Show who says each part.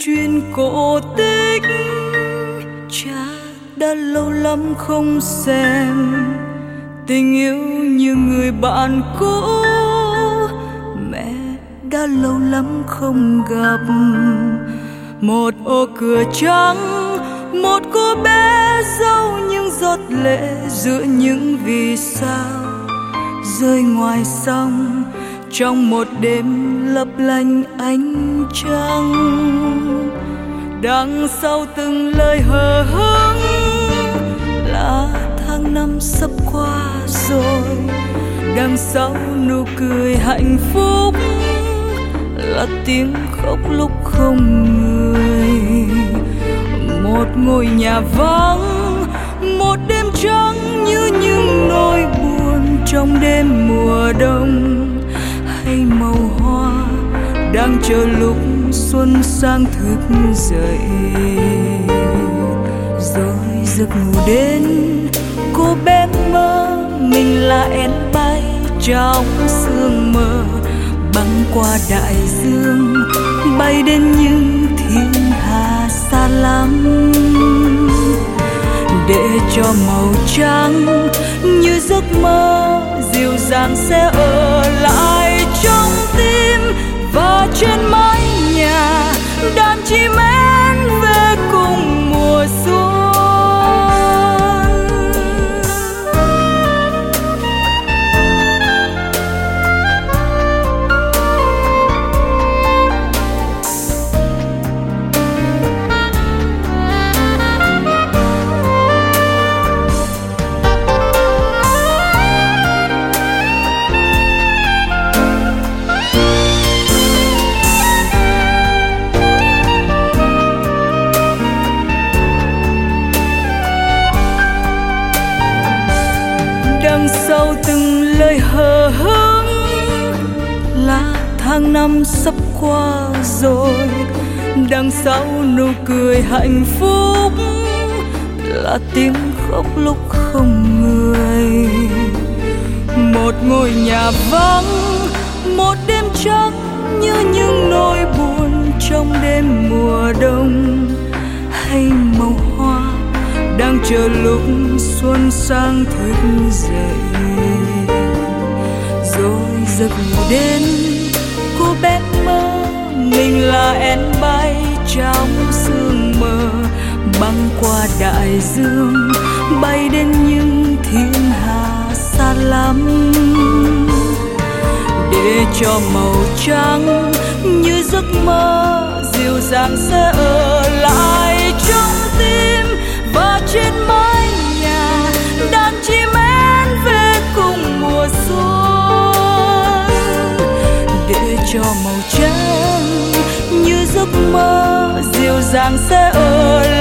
Speaker 1: chuyện cổ tích. Cha đã lâu lắm không xem, tình yêu như người bạn cũ. Mẹ đã lâu lắm không gặp, một ô cửa trắng, một cô bé dâu những giọt lệ giữa những vì sao rơi ngoài sông trong một đêm lấp lánh ánh trăng. Đằng sau từng lời hờ hững là tháng năm sắp qua rồi, đằng sau nụ cười hạnh phúc là tiếng khóc lúc không người. Một ngôi nhà vắng, một đêm trắng như những nỗi buồn trong đêm mùa đông, hay màu hoa đang chờ lúc xuân sang thức dậy. Rồi giấc ngủ đến, cô bé mơ mình là én bay trong sương mờ, băng qua đại dương bay đến những thiên hà xa lắm, để cho màu trắng như giấc mơ dịu dàng sẽ ở lại trong tim. Và trên mái nhà đàn chim én về cùng mùa xuân. Đằng sau từng lời hờ hững là tháng năm sắp qua rồi, đằng sau nụ cười hạnh phúc là tiếng khóc lúc không người. Một ngôi nhà vắng, một đêm trắng như những nỗi buồn trong đêm mùa đông, hay màu hoa đang chờ lúc xuân sang thức dậy. Rồi giấc ngủ đến, cô bé mơ mình là én bay trong sương mờ, băng qua đại dương bay đến những thiên hà xa lắm, để cho màu trắng như giấc mơ dịu dàng sẽ ở lại trong tim. Và trên mái nhà đàn chim én về cùng mùa xuân, để cho màu trắng như giấc mơ dịu dàng sẽ ở lại